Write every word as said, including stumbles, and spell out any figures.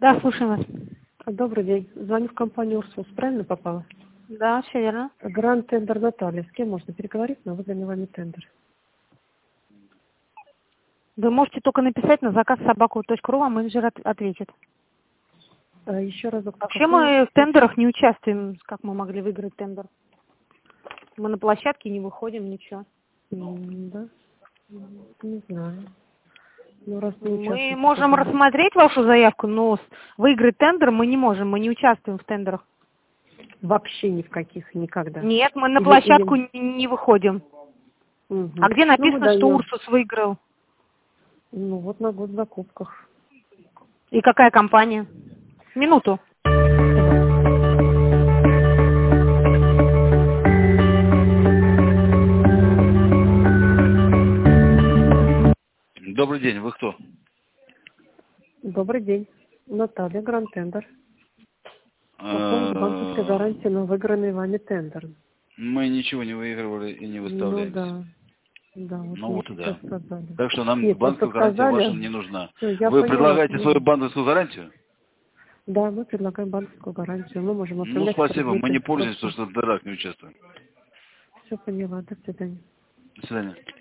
Да, слушаем вас. Добрый день. Звоню в компанию «Урсус». Правильно попала? Да, все верно. Гранд тендер Наталья. С кем можно переговорить на выданный вами тендер? Вы можете только написать на заказ собаку точка ру, а менеджер от- ответит. А, еще разок. Вообще мы в тендерах не участвуем. Как мы могли выиграть тендер? Мы на площадке не выходим, ничего. М, Да? Не знаю. Ну, раз не Мы участвуете, можем то- рассмотреть вашу заявку, но с- выиграть тендер мы не можем, мы не участвуем в тендерах. Вообще ни в каких, никогда. Нет, мы на Или- площадку или- не не выходим. Мгм. А где Ну, мы написано, что даем. Урсус выиграл? Ну, вот на год в закупках. И какая компания? Минуту. Добрый день, вы кто? Добрый день. Наталья, Гранд тендер. По поводу банковской Э, гарантии на выигранный вами тендер. Мы ничего не выигрывали и не Ну выставлялись. да. Да, вот Ну мне вот и сейчас да. сказали. Так что нам Нет, просто банковская гарантия сказали. ваша не нужна. Всё, я Вы поняла, предлагаете поняла. свою банковскую гарантию? Да, мы предлагаем банковскую гарантию. Мы можем Ну оформлять спасибо, мы не кредиты. пользуемся, потому что в дарах не участвуем. Все поняла. До свидания. До свидания.